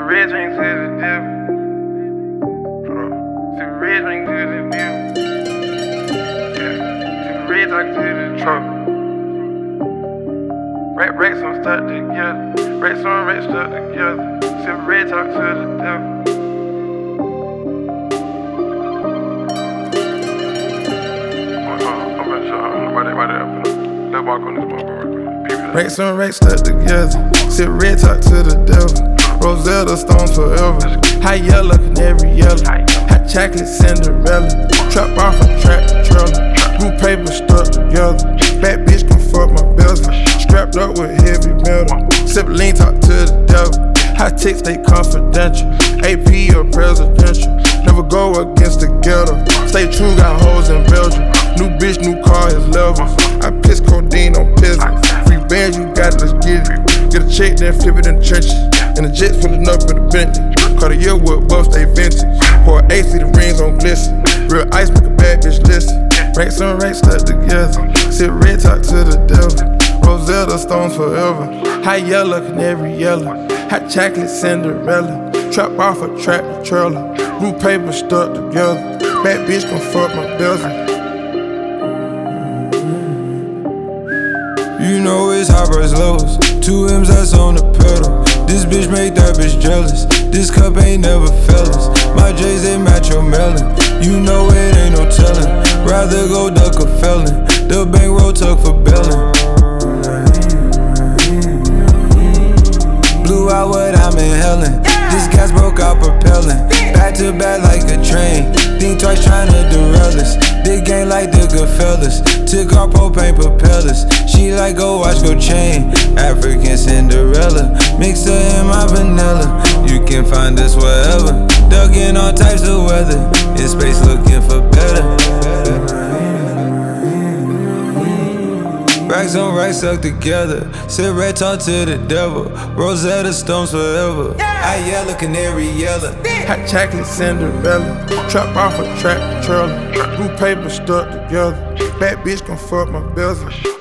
red drink to the devil. Sip red drink to the devil. Yeah. Sip red talk to the truck. Racks on stuck together. Racks on racks stuck together. Sip red talk to the devil. Racks on racks stuck together. Sip red talk to the devil. Rosetta Stones forever. High yellow, canary yellow. Hot chocolate Cinderella. Trap off a tractor trailer. Blue paper stuck together. Bad bitch can fuck my bezel. Strapped up with heavy metal. Sip lean talk to the devil. High ticks stay confidential. AP or presidential. Never go against the ghetto. Stay true, got hoes in Belgium. New bitch, new car is levels. I piss codeine on peasants. Free bands, you got it, let's get it. Get a check, then flip it in the trenches. And the jets pulling up in the Bentley. Cartier wood buff, stay vintage. Pour AC, the rings on glisten. Real ice, make a bad bitch listen. Racks on racks stuck together. Sip red talk to the devil. Rosetta Stones forever. High yellow, canary yellow. Hot chocolate Cinderella. Trap off a tractor trailer. Blue paper stuck together. Bad bitch gon' fuck my bezel. You know it's high versus lows. 2 M's that's on the pedal. This bitch make that bitch jealous. This cup ain't never fellas. My J's they match your melon. You know it ain't no telling. Rather go duck a felon. The bankroll tuck for bellin'. Blew out what I'm inhaling. This gas broke out propelling. Back to back like a train. Think twice tryna derail us. Big game like the Goodfellas. Took our propane propellers. She like go watch go chain. African Cinderella. Mix her in my vanilla. You can find us wherever. Dug in all types of weather. In space looking for better. Racks on racks stuck together. Sip red talk to the devil. Rosetta Stones forever. High yellow, canary yellow. Hot chocolate Cinderella. Trap off a tractor trailer. Blue paper stuck together. Bad bitch gon' fuck my bezel.